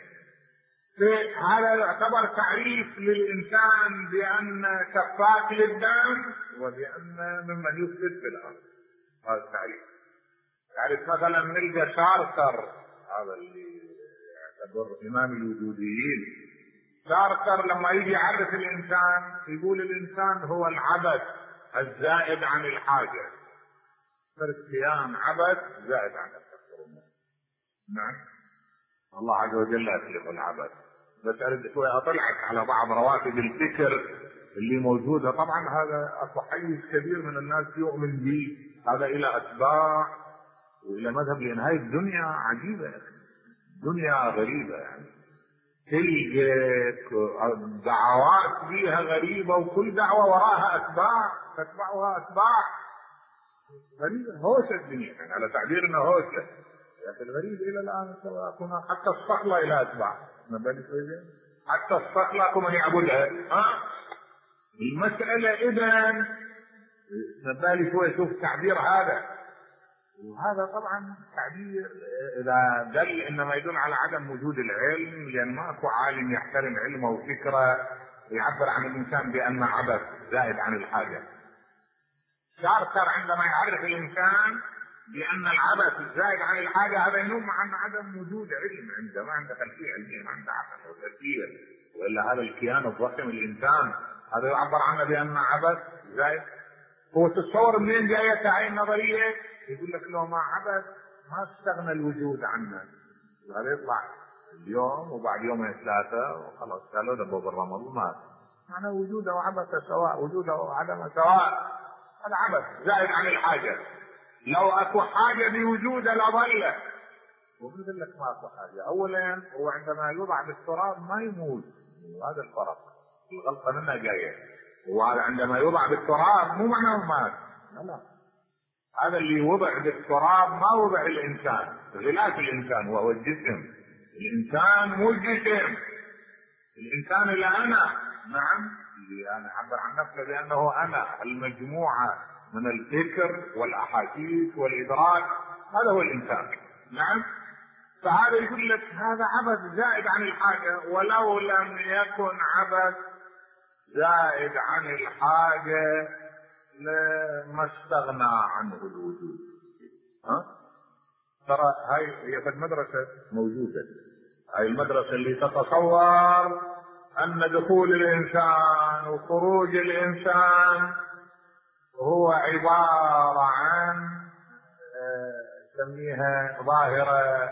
هذا يعتبر تعريف للإنسان بأن سفاك للدم وبأن ممن يفسد في الأرض. هذا التعريف. تعرف مثلا نلقى شارتر، هذا اللي يعتبر إمام الوجوديين، شارتر لما يجي يعرف الإنسان يقول الإنسان هو العبث الزائد عن الحاجة. فالكيان عبث زائد عن الحاجة. نعم، الله عز وجل لا يخلق العبث. بس أريد شوي أطلعك على بعض رواتب الفكر اللي موجودة. طبعا هذا أكو حيز كبير من الناس يؤمن به، هذا إلى أتباع وإلى مذهب، لأن هاي الدنيا عجيبة، دنيا غريبة يعني. تلقى دعوات فيها غريبة، وكل دعوة وراها أتباع تتبعها أتباع غريبة. هوسة الدنيا يعني، على تعبيرنا هوسة. لكن الغريب إلى الآن هنا حتى الصخلة إلى أتباع، ما بالك حتى الصخلة كمن يعبدها. ها المسألة إذا ما بالك هو يشوف تعبير هذا، وهذا طبعا تعبير اذا دل انما يدل على عدم وجود العلم، لان ماكو عالم يحترم علمه وفكره يعبر عن الانسان بان عبث زائد عن الحاجه. شارتر عندما يعرف الانسان بان العبث الزائد عن الحاجه هذا ينم عن عدم وجود علم عنده، ما عنده خلفيه علميه، ما عنده عقل وتفكير، والا هذا الكيان الضخم الانسان هذا يعبر عنه بان عبث زائد. هو تتصور منين جايته هاي النظريه؟ يقول لك لو ما عبث ما استغنى الوجود عنا، هذا يطلع اليوم وبعد يومين ثلاثه وخلاص قالوا دبوا بالرمل ومات. معنى وجوده وعبثه سواء، وجوده وعدمه سواء، هذا عبث زائد عن الحاجه. لو اكو حاجه بوجوده لظل، ويقول لك ما اكو حاجه. اولا هو عندما يوضع بالتراب ما يموت، وهذا الفرق، الغلطه منها جايه. وهذا عندما يوضع بالتراب مو معناه مات، لا لا، هذا اللي وضع بالتراب ما وضع الانسان، غلاف الانسان وهو الجسم. الانسان مو الجسم، الانسان اللي انا، نعم، اللي انا عبر عن نفسه بانه انا، المجموعه من الفكر والاحاسيس والادراك، هذا هو الانسان. نعم، فهذا يقول لك هذا عبث زائد عن الحاجه، ولو لم يكن عبث زائد عن الحاجه ما استغنى عنه الوجود. ها ترى هاي هي في المدرسه موجوده، هاي المدرسه اللي تتصور ان دخول الانسان وخروج الانسان هو عباره عن سميها ظاهره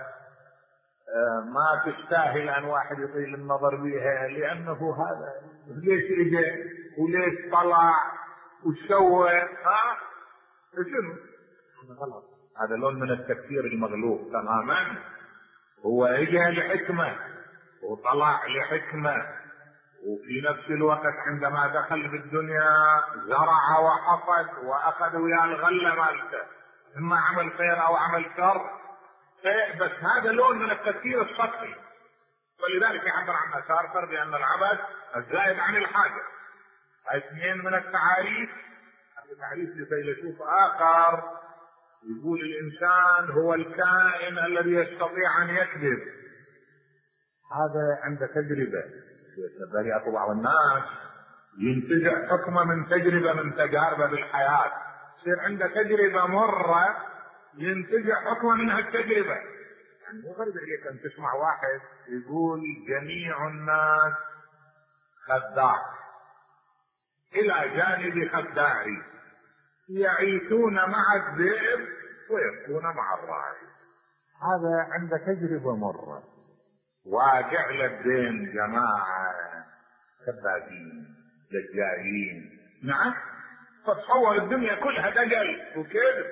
ما تستاهل ان واحد يطيل النظر بها، لانه هذا ليش اجى وليش طلع وش سوى؟ ها شنو؟ غلط. هذا لون من التفكير المغلوط تماما. هو اجى لحكمه وطلع لحكمه، وفي نفس الوقت عندما دخل بالدنيا زرع وحصد واخذ وياه الغله مالته، اما عمل خير او عمل شر، بس هذا لون من التفكير السطحي. ولذلك يعبر عنها شارتر بان العبث الزائد عن الحاجه. اثنين من التعاريف، التعريف لفيلسوف اخر يقول الانسان هو الكائن الذي يستطيع ان يكذب. هذا عنده تجربه، بالي اكو بعض الناس ينتزع حكمه من تجربه من تجاربه بالحياه، يصير عنده تجربه مره ينتزع حكمه من هالتجربه. يعني مو غريب عليك ان تسمع واحد يقول جميع الناس خداع الى جانب خداعي، يعيشون مع الذئب ويبقون مع الراعي. هذا عنده تجربه مره، واقع للدين جماعه كذابين دجالين. نعم، فتصور الدنيا كلها دجل وكذب.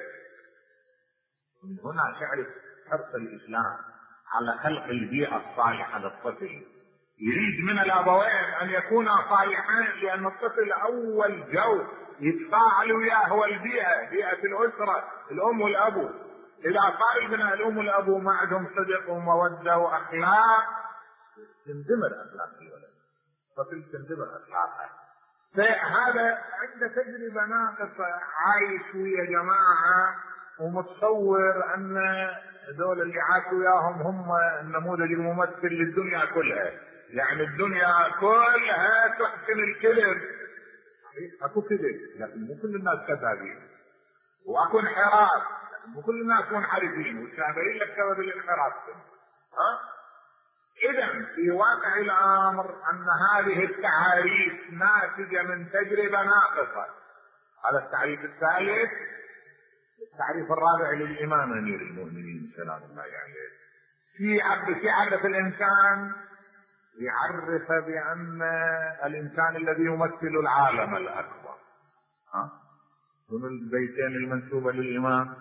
من هنا تعرف حرص الاسلام على خلق البيئه الصالحه للطفل. يريد من الابوين ان يكونا صالحين، لان الطفل اول جو يتفاعل وياه هو البيئه، بيئه الاسره، الام والابو. اذا صار البناء الام والابو ما عندهم صدق وموده واخلاق، تندمر اخلاق الولد، الطفل تندمر اخلاقه. فهذا عنده تجربه ناقصه، عايش ويا جماعه ومتصور ان هذول اللي عاشوا وياهم هم النموذج الممثل للدنيا كلها. يعني الدنيا كلها تحسن الكذب، اكو كذب لكن مو كل الناس كذابين، واكو انحراف لكن مو كل الناس منحرفين، والشافعي لك سبب الانحراف. ها اذا في واقع الامر ان هذه التعاريف ناتجه من تجربه ناقصه. هذا التعريف الثالث. التعريف الرابع للامام امير المؤمنين سلام الله عليه، في عبد في عرف الانسان، يعرف بان الانسان الذي يمثل العالم الاكبر. ها من البيتين المنسوبه للامام: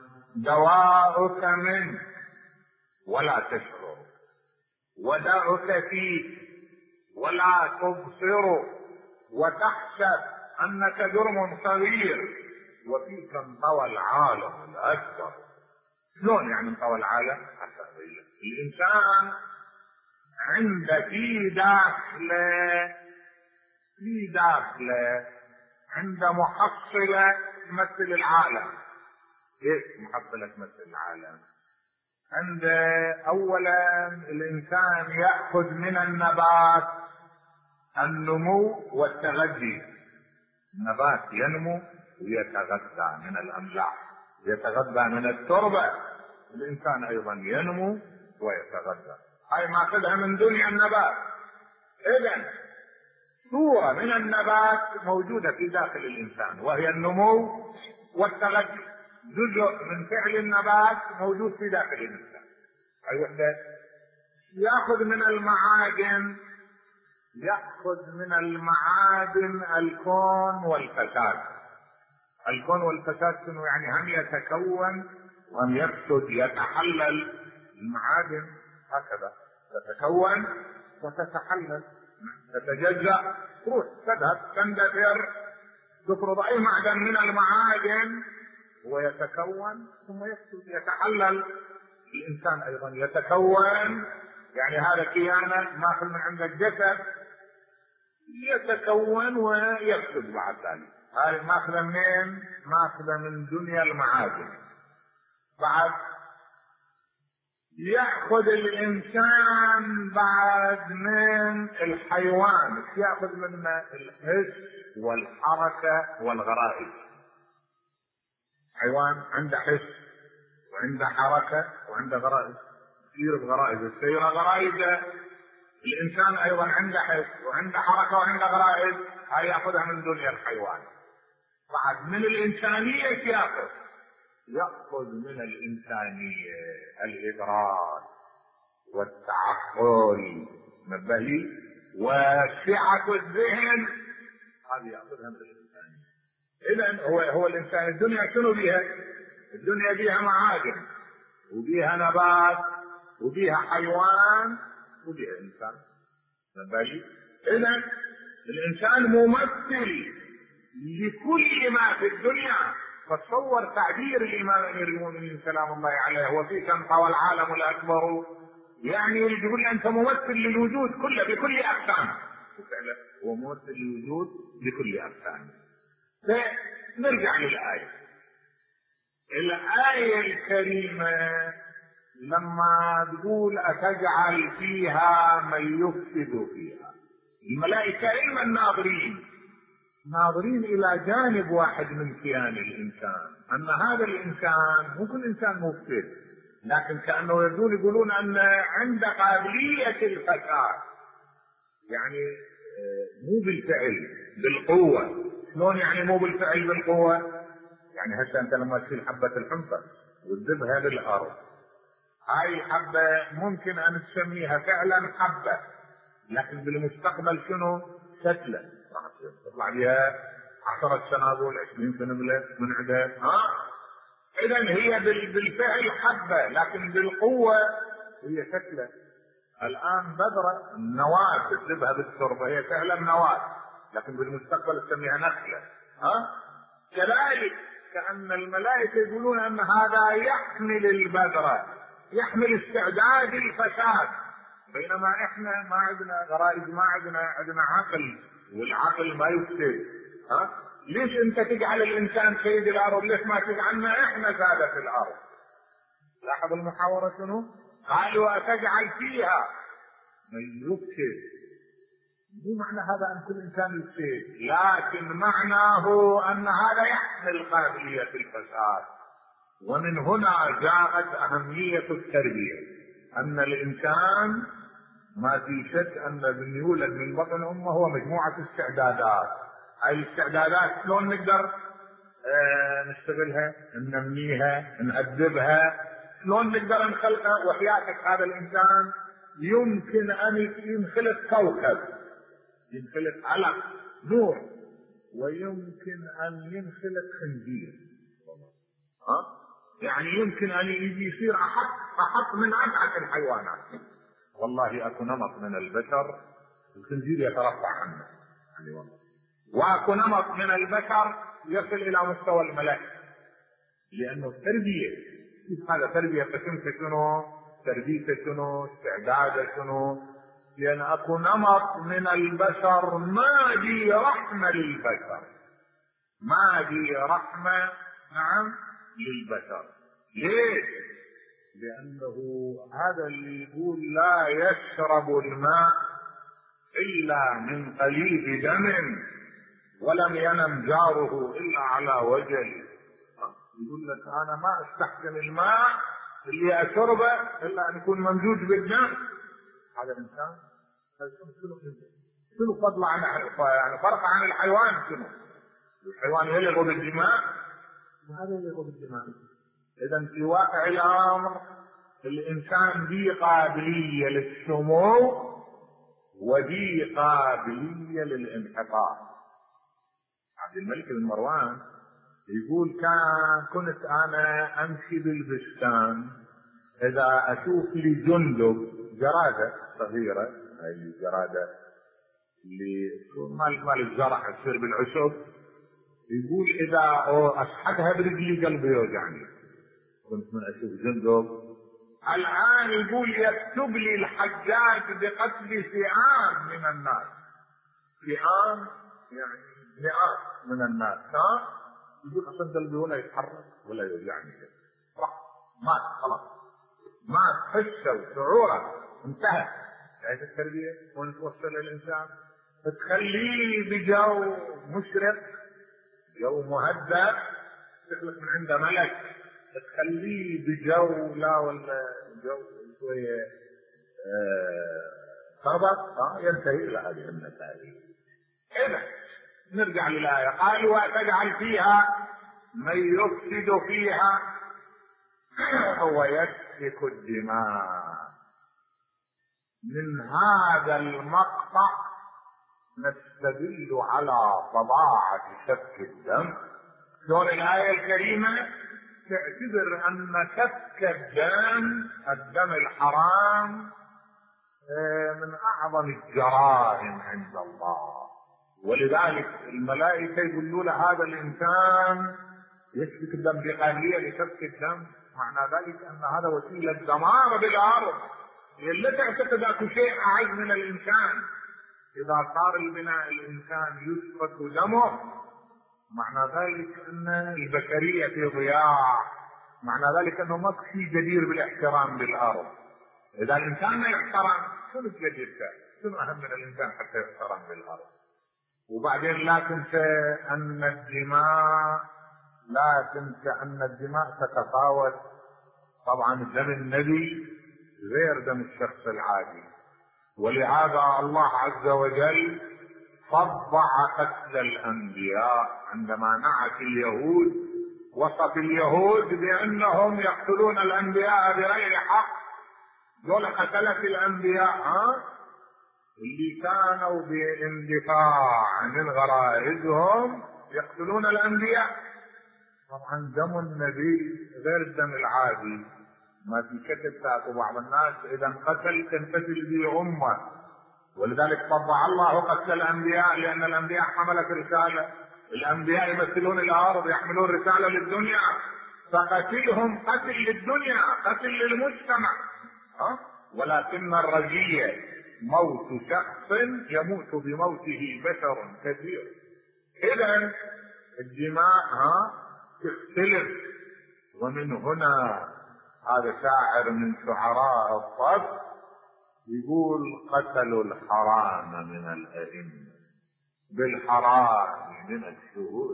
دواؤك منه ولا تشعر، وداؤك فيك ولا تبصر وتحسب أنك جرم صغير وفيك انطوى العالم الأكبر. شلون يعني انطوى العالم؟ الإنسان عند في داخله في داخله عند محصلة تمثل العالم. ايش محصلة تمثل العالم؟ عند اولا الانسان يأخذ من النبات النمو والتغذي. النبات ينمو ويتغذى من الاملاح، يتغذى من التربة. الانسان ايضا ينمو ويتغذى. هاي ماخذها من دنيا النبات. اذن صورة من النبات موجودة في داخل الانسان وهي النمو والتغذي. جزء من فعل النبات موجود في داخل الانسان. اي وحده ياخذ من المعادن، ياخذ من المعادن الكون والفساد. الكون والفساد شنو يعني؟ هم يتكون وهم يفسد، يتحلل. المعادن هكذا تتكون وتتحلل، تتجزأ، تروح تذهب تندثر، تفرض اي معدن من المعادن ويتكون ثم يفسد يتحلل. الانسان ايضا يتكون، يعني هذا كيانه ماخذ من عند الجسد، يتكون ويفسد بعد ذلك. هذه ماخذه منين؟ ماخذه من دنيا المعادن. بعد يأخذ الإنسان بعد من الحيوان، يأخذ منه الحس والحركة والغرائز. حيوان عنده حس وعنده حركة وعنده غرائز، يسير بغرائز، السيرة غرائزه. الإنسان أيضا عنده حس وعنده حركة وعنده غرائز، هاي يأخذها من دنيا الحيوان. بعد من الإنسانية يأخذ يأخذ من الإنسانية الإدراك والتعقل نبهي وسعة الذهن، هذه يأخذها من الإنسانية. إذن هو هو الإنسان الدنيا شنو بيها؟ الدنيا بيها معادن وبيها نبات وبيها حيوان وبيها إنسان نبهي. إذن الإنسان ممثل لكل ما في الدنيا. فتصور تعبير الامام امير المؤمنين سلام الله عليه: وفيك انطوى العالم الاكبر، يعني يقول انت ممثل للوجود كله بكل اقسامه. فعلا هو ممثل للوجود بكل اقسامه. فنرجع للايه. الايه الكريمه لما تقول اتجعل فيها من يفسد فيها، الملائكه علما ناظرين ناظرين الى جانب واحد من كيان الانسان، ان هذا الانسان مو كل انسان مفسد، لكن كانه يردون يقولون ان عنده قابليه الفساد، يعني مو بالفعل بالقوه. شلون يعني مو بالفعل بالقوه؟ يعني هسه انت لما تشيل حبه الحنطه وتذبها بالارض، هاي حبه ممكن ان تسميها فعلا حبه، لكن بالمستقبل شنو؟ شتله راح تطلع بها عشرة سنابل، عشرين سنبلة من عدد. ها اذا هي بالفعل حبة، لكن بالقوة هي شكلة. الان بذرة النواة تجيبها بالتربة هي فعلا نواة، لكن بالمستقبل تسميها نخلة. ها كذلك كأن الملائكة يقولون ان هذا يحمل البذرة، يحمل استعداد الفساد، بينما احنا ما عندنا غرائز، ما عندنا عندنا عقل، والعقل ما يفسد. ها ليش انت تجعل الانسان سيد الارض؟ ليش ما تجعلنا احنا سادة الارض؟ لاحظ المحاورة شنو؟ قالوا اتجعل فيها من يفسد. مو معنى هذا ان كل انسان يفسد، لكن معناه ان هذا يحمل قابلية الفساد. ومن هنا جاءت اهمية التربية، ان الانسان ما في شك ان من يولد من بطن امه هو مجموعة استعدادات. هاي الاستعدادات شلون نقدر اه نشتغلها، ننميها، نأدبها، شلون نقدر نخلقها؟ وحياتك هذا الانسان يمكن ان ينخلق كوكب، ينخلق علق نور، ويمكن ان ينخلق خنزير. ها يعني يمكن ان يجي يصير احط احط من ابعد الحيوانات. والله اكو نمط من البشر الخنزير يترفع عنه يعني والله. واكو نمط من البشر يصل الى مستوى الملائكه، لانه التربيه هذا تربيه قسمته شنو؟ تربيته شنو؟ استعداده شنو؟ لان اكو نمط من البشر ما دي رحمه للبشر، ما دي رحمه نعم للبشر. ليش؟ لانه هذا اللي يقول لا يشرب الماء الا من قليل دم ولم ينم جاره الا على وجل. يقول لك انا ما استحسن الماء اللي اشربه الا ان يكون ممزوج بالدم. هذا الانسان شنو شنو فضل عن يعني فرق عن الحيوان؟ شنو الحيوان يلغ بالدماء وهذا يلغ بالدماء. اذا في واقع الامر الانسان ذي قابليه للسمو وذي قابليه للانحطاط. عبد الملك بن مروان يقول كان كنت انا امشي بالبستان اذا اشوف لي جندب جراده صغيره، اي جراده اللي مال مال الزرع تصير بالعشب، يقول اذا اسحبها برجلي قلبي يوجعني. كنت من اشوف جندب. الان يقول يكتب لي الحجاج بقتل فئام من الناس، فئام يعني مئات من الناس، ها يقول اصلا قلبي ولا يتحرك ولا يوجعني، راح مات خلاص، مات حسه وشعوره انتهى. هذه التربيه وين توصل الانسان؟ تخليه بجو مشرق، جو مهدأ، تخلق من عنده ملك، تخليه بجو لا ولا جو شويه خربط، اه ينتهي الى هذه النتائج. اذا نرجع للآية، قال وتجعل فيها من يفسد فيها ويسفك الدماء. من هذا المقطع نستدل على طباعة سفك الدم. شلون الآية الكريمة تعتبر أن سفك الدم، الدم الحرام، من أعظم الجرائم عند الله، ولذلك الملائكة يقولوا له هذا الإنسان يسفك الدم بقابلية لسفك الدم، معنى ذلك أن هذا وسيلة دمار بالأرض. لا تعتقد أكو شيء أعز من الإنسان. إذا صار البناء الإنسان يسفك دمه معنى ذلك أن البشرية في ضياع، معنى ذلك أنه ما في جدير بالاحترام بالأرض. إذا الإنسان ما يحترم شنو الجدير فيه؟ شنو أهم من الإنسان حتى يحترم بالأرض؟ وبعدين لا تنسى أن الدماء لا تنسى أن الدماء تتفاوت. طبعا دم النبي غير دم الشخص العادي، ولهذا الله عز وجل فضع قتل الأنبياء. عندما نعت اليهود وصف اليهود بأنهم يقتلون الأنبياء بغير حق، دول قتلت الأنبياء ها اللي كانوا باندفاع عن غرائزهم يقتلون الأنبياء. طبعا دم النبي غير الدم العادي، ما في كتب تاكو بعض الناس اذا قتل تنقتل به امه، ولذلك طبع الله قتل الانبياء لان الانبياء حملت رساله، الانبياء يمثلون الارض يحملون رساله للدنيا، فقتلهم قتل للدنيا قتل للمجتمع. ها؟ ولكن الرزية موت شخص يموت بموته بشر كثير. اذا الدماء ها تختلف. ومن هنا هذا شاعر من شعراء الطب يقول قتلوا الحرام من الأئمة بالحرام من الشهور.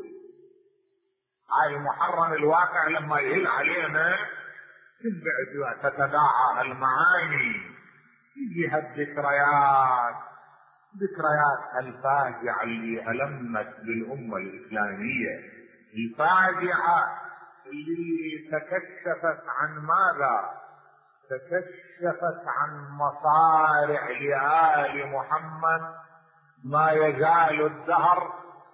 هاي محرم الواقع لما يهل علينا تنبعد تتداعى المعاني، تجيها الذكريات، ذكريات الفاجعة اللي ألمت بالأمة الإسلامية، الفاجعة اللي تكشفت عن ماذا؟ تكشفت عن مصارع لآل محمد ما يزال الدهر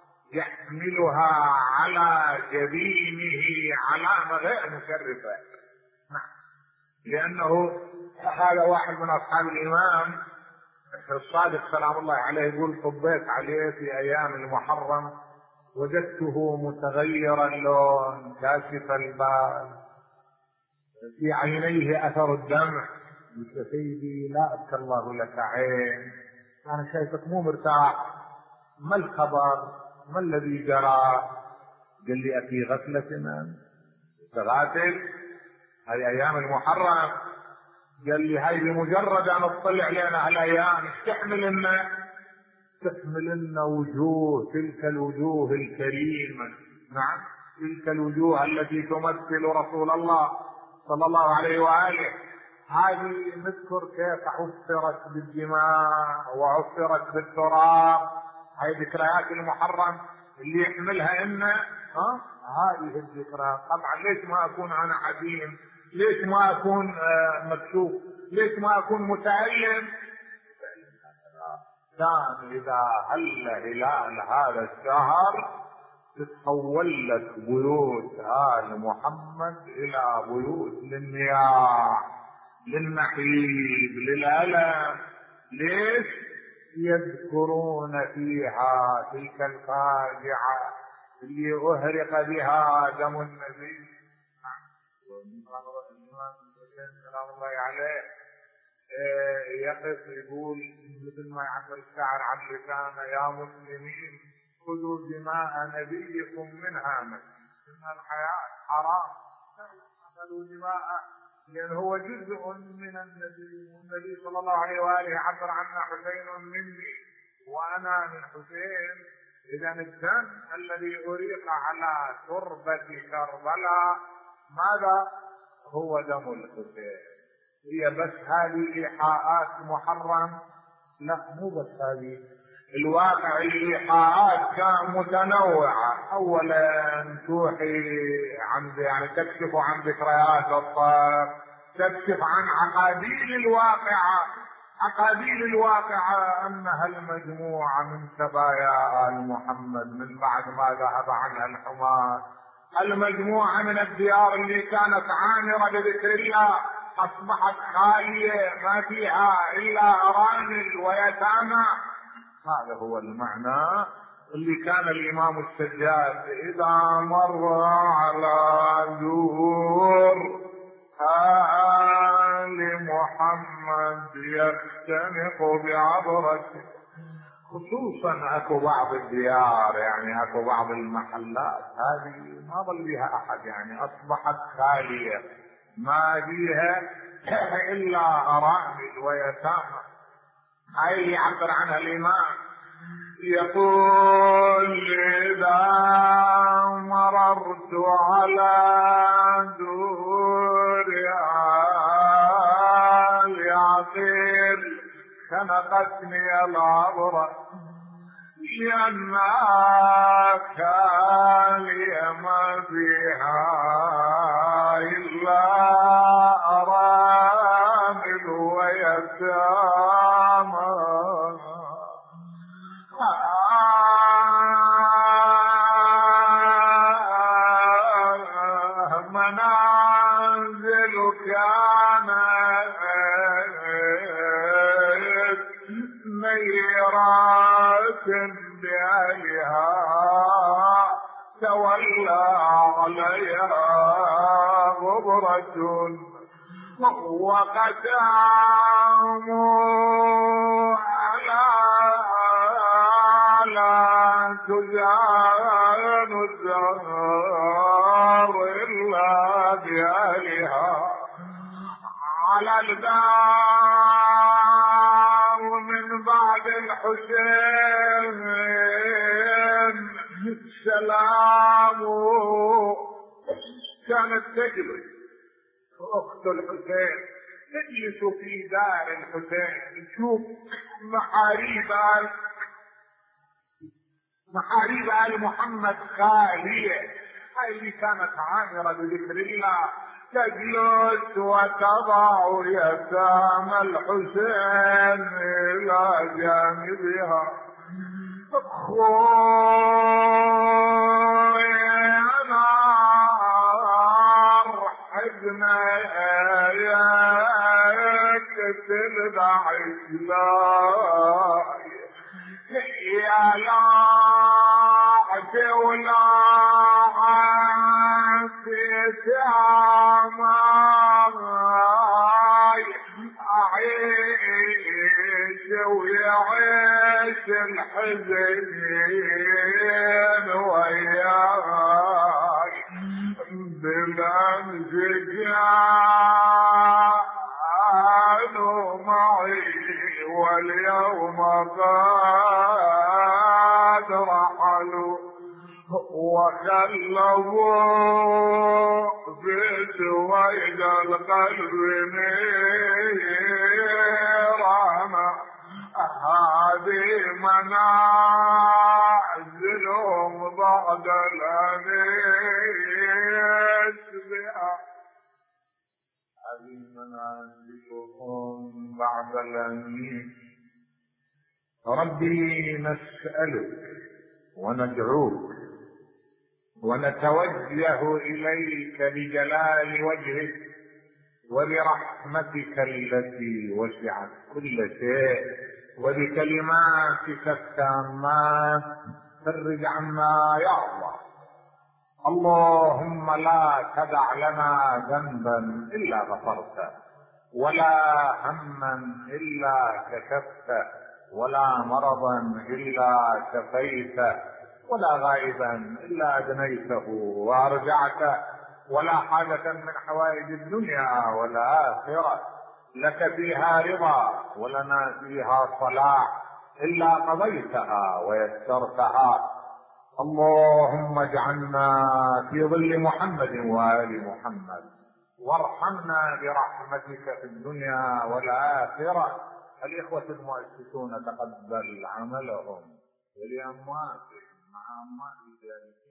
يحملها على جبينه علامة غير مشرفة. لأنه هذا واحد من أصحاب الإمام الصادق سلام الله عليه يقول طبيت عليه في ايام المحرم وجدته متغير اللون كاشف البال في عينيه اثر الدمع. قلت يا سيدي لا ابكى الله لك عين، انا شايفك مو مرتاح، ما الخبر؟ ما الذي جرى؟ قال لي افي غفلة انت؟ غافل؟ هذه ايام المحرم. قال لي هاي بمجرد ان اطلع لنا الايام تحمل لنا تحمل لنا وجوه، تلك الوجوه الكريمه، نعم تلك الوجوه التي تمثل رسول الله صلى الله عليه واله. هذه نذكر كيف عفرت بالدماء وعفرت بالتراب. هاي ذكريات المحرم اللي يحملها إنا ها هذه الذكريات. طبعا ليش ما اكون انا حزين؟ ليش ما اكون آه مكشوف؟ ليش ما اكون متألم؟ كان اذا هل هلال هذا الشهر تتحول لك بيوت آل محمد الى بيوت للنياح، للنحيب، للألم. ليش؟ يذكرون فيها تلك الفاجعة اللي أهرق بها دم النبي. سلام الله عليه يقف يقول مثل ما يعبر الشاعر عن لسانه: يا مسلمين خذوا دماء نبيكم من هامة، إن الحياة حرام، خذوا دماءه، لأن هو جزء من النبي، والنبي صلى الله عليه وآله عبر عنه: حسين مني وأنا من حسين. إذا الدم الذي أريق على تربة كربلاء ماذا؟ هو دم الحسين. هي بس هذه إيحاءات محرم؟ لا، مو بس هذه. الواقع الإيحاءات كان متنوعة. أولا توحي عن يعني تكشف عن ذكريات الطرف، تكشف عن عقاديل الواقعة. عقاديل الواقعة أنها المجموعة من سبايا آل محمد من بعد ما ذهب عنها الحمار، المجموعة من الديار اللي كانت عامرة بذكر الله أصبحت خالية ما فيها إلا أرامل ويتامى. هذا هو المعنى اللي كان الإمام السجاد إذا مر على دور آل محمد يختنق بعبرته. خصوصا اكو بعض الديار، يعني اكو بعض المحلات هذه ما ظل بها احد، يعني اصبحت خالية ما بيها الا ارامل ويتامى. هاي اللي يعبر عنها الامام، يقول: اذا مررت على دور آل عقيل خنقتني العبرة، لأنها كالية ما فيها إلا أرامل ويتامى. منازل كانت نيرات بأهلها تولى عليها غبرة وقداموا على لا تزال الدار إلا بأهلها. على الدار من بعد الحسين سلام كانت تجري أخت الحسين تجلس في دار الحسين تشوف محاريب محاريب آل محمد خالية. هاي اللي كانت عامرة بذكر الله تجلس وتضع يتامى الحسين إلى جانبها. خوي أنا حزن ياك تلدع مولاي يا لاعتي ولاعتي ساماي أعيش ويعيش الحزين وياي بالأمس كانوا معي واليوم قد رحلوا وخلوا في سويد القلب نيرانا هذه منازلهم بعد الأنيس بها هذه منازلهم بعد الأنيس. ربي نسألك وندعوك ونتوجه إليك بجلال وجهك وبرحمتك التي وسعت كل شيء وبكلماتك التامات فرج عنا يا الله. اللهم لا تدع لنا ذنبا إلا غفرته ولا هما إلا كشفته ولا مرضا إلا شفيته ولا غائبا إلا أدنيته وأرجعته ولا حاجة من حوائج الدنيا والآخرة لك فيها رضا ولنا فيها صلاح إلا قضيتها ويسرتها. اللهم اجعلنا في ظل محمد وآل محمد وارحمنا برحمتك في الدنيا والآخرة. الإخوة المؤسسون تقبل عملهم ولأمواتهم مع أموات ذلك